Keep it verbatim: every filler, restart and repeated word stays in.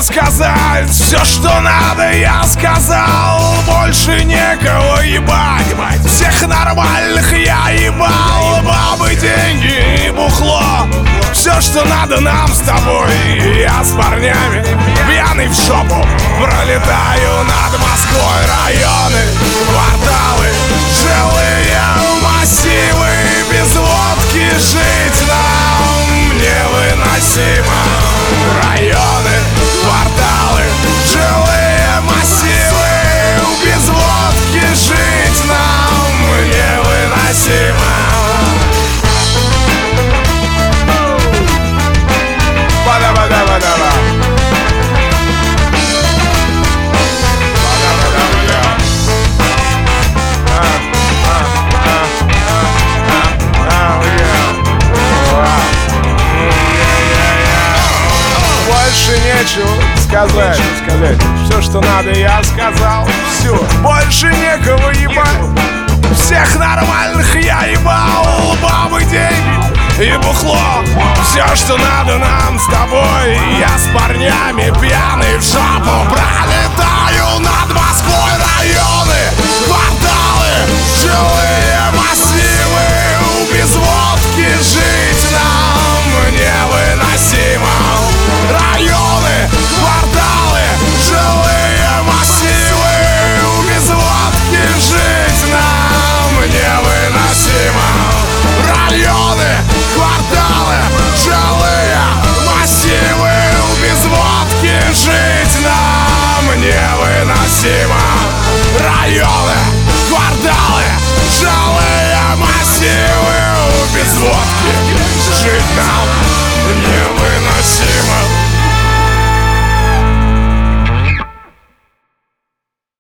сказать. Все, что надо, я сказал. Больше некого ебать. Всех нормальных я ебал. Бабы, деньги и бухло. Все, что надо нам с тобой. Я с парнями пьяный в шопу пролетаю над Москвой. Районы, кварталы, жилые массивы. Без водки жить нам невыносимо. Районы, кварталы, жилые массивы. Без водки жить нам невыносимо. Бада-бада-бада-бада. Больше нечего сказать, сказать. Все, что надо, я сказал. Все, больше некого ебать. Всех нормальных я ебал. Бабы, деньги и бухло. Все, что надо нам с тобой. Я с парнями пьяный в жопу пролетаю над Москвой. Районы, кварталы, жилые массивы. Без водки жить нам невыносимо. Районы, кварталы, жилые массивы. Без водки жить нам невыносимо. Районы, кварталы, жилые массивы. Без водки жить нам невыносимо. Районы, кварталы, жилые массивы. Без водки жить